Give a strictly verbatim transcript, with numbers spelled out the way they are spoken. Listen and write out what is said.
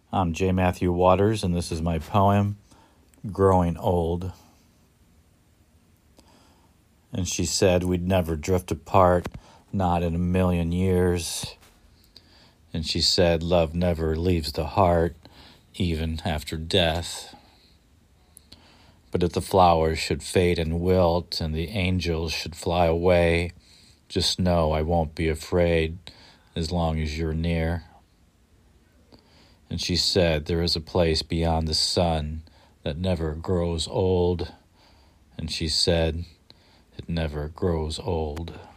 I'm J. Matthew Waters, and this is my poem, Growing Old. And she said we'd never drift apart, not in a million years. And she said love never leaves the heart, even after death. But if the flowers should fade and wilt, and the angels should fly away, just know I won't be afraid as long as you're near. And she said there is a place beyond the sun that never grows old. And she said it never grows old.